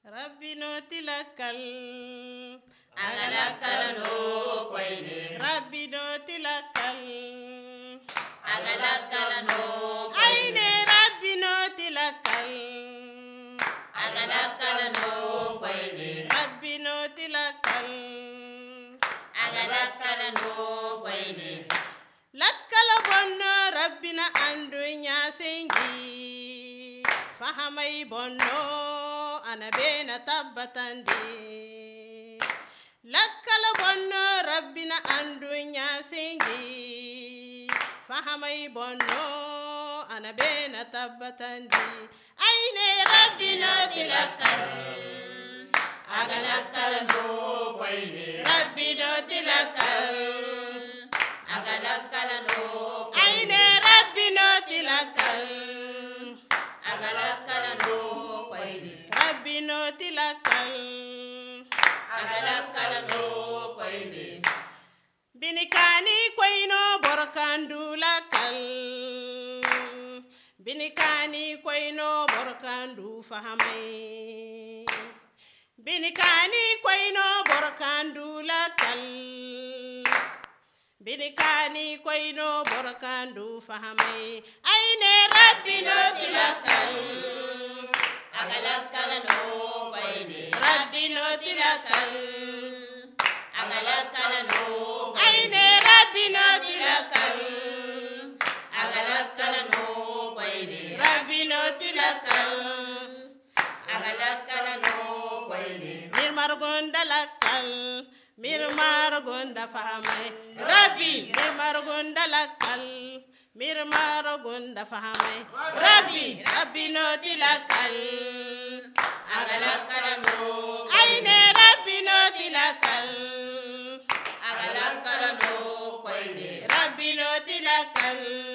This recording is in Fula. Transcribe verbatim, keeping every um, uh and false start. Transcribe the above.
Rabbi no tilakal agalakal no koyne Rabbi no tilakal agalakal no Aine Rabbi no tilakal agalakal no koyne Rabbi no tilakal agalakal no koyne lakkal bonno Rabbina andunya sengi fahamai bonno anabena tabbatandi lakkal bonno Rabbina andunya sengi fahamai bonno anabena tabbatandi aine Rabbina tilakal agalakal no koyne Rabbina tilakal agalakal no aine Rabbina tilakal agalakal no koyne Rabbina tilakal agalakal no koyne binikani koyno borkandu lakal binikani koyno borkandu fahamai binikani koyno borkandu lakal binikani koyno borkandu fahamai aine Rabbina tilakal agalakal no koyne Rabbina tilakal agalakal no aine Rabbina tilakal agalakal no koyne Rabbina tilakal agalakal no koyne mir margonda lakal mir margonda fahamai Rabbi mir margonda lakal mir margonda fahamai Rabbi Rabbina tilakal agalakal no aine Rabbina tilakal agalakal no koyne Rabbina tilakal